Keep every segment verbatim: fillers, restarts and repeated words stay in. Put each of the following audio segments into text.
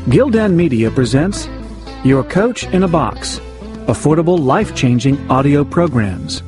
Gildan Media presents Your Coach in a Box, affordable, life-changing audio programs.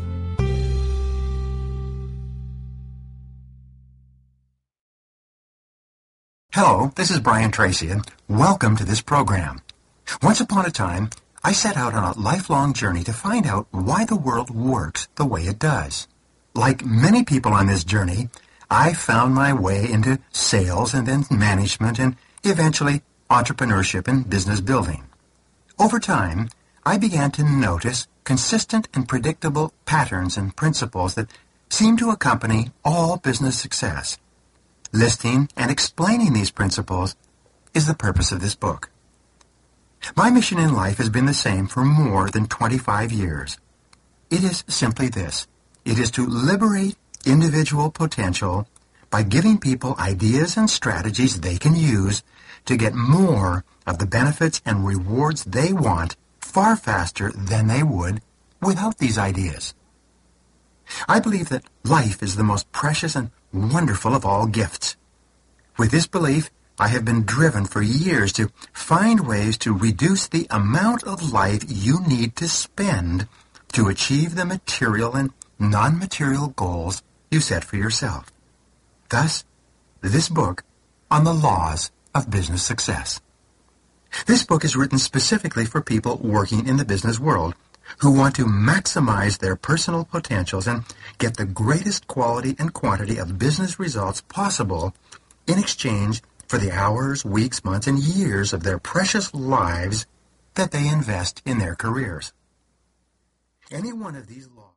Hello, this is Brian Tracy, and welcome to this program. Once upon a time, I set out on a lifelong journey to find out why the world works the way it does. Like many people on this journey, I found my way into sales and then management and eventually entrepreneurship and business building. Over time, I began to notice consistent and predictable patterns and principles that seem to accompany all business success. Listing and explaining these principles is the purpose of this book. My mission in life has been the same for more than twenty-five years. It is simply this. It is to liberate individual potential by giving people ideas and strategies they can use to get more of the benefits and rewards they want far faster than they would without these ideas. I believe that life is the most precious and wonderful of all gifts. With this belief, I have been driven for years to find ways to reduce the amount of life you need to spend to achieve the material and non-material goals you set for yourself. Thus, this book on the laws of business success. This book is written specifically for people working in the business world who want to maximize their personal potentials and get the greatest quality and quantity of business results possible in exchange for the hours, weeks, months, and years of their precious lives that they invest in their careers. Any one of these laws